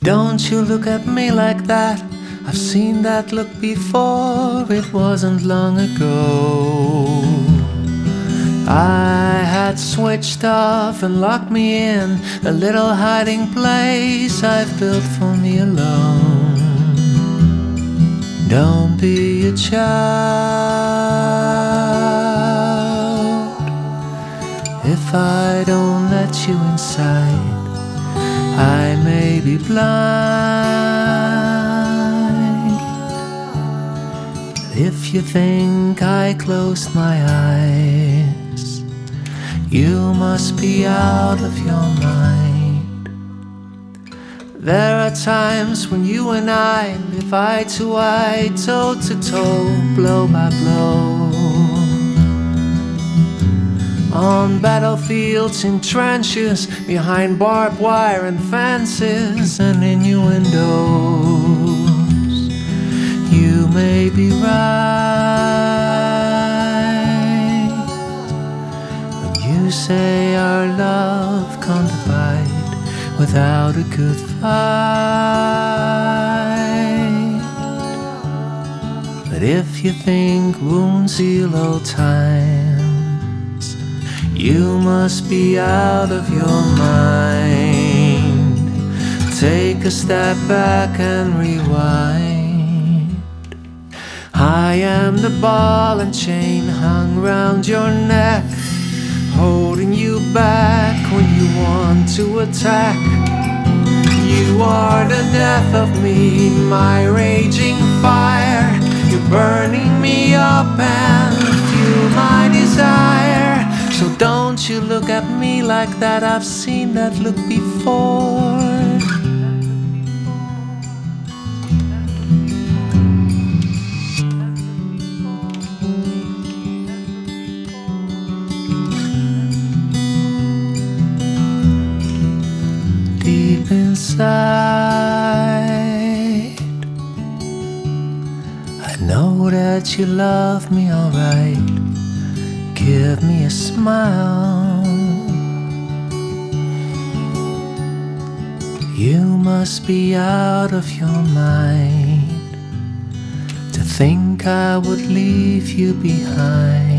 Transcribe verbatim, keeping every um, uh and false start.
Don't you look at me like that. I've seen that look before. It wasn't long ago. I had switched off and locked me in a little hiding place I've built for me alone. Don't be a child if I don't let you inside. I may be blind, but if you think I closed my eyes, you must be out of your mind. There are times when you and I live eye to eye, toe to toe, blow by blow, on battlefields, in trenches, behind barbed wire and fences and innuendos. You may be right when you say our love can't abide without a good fight. But if you think wounds heal old times, you must be out of your mind. Take a step back and rewind. I am the ball and chain hung round your neck, holding you back when you want to attack. You are the death of me, my raging fire. You're burning me up and fuel my desire. So don't you look at me like that. I've seen that look before. Deep inside, I know that you love me alright. Give me a smile. You must be out of your mind to think I would leave you behind.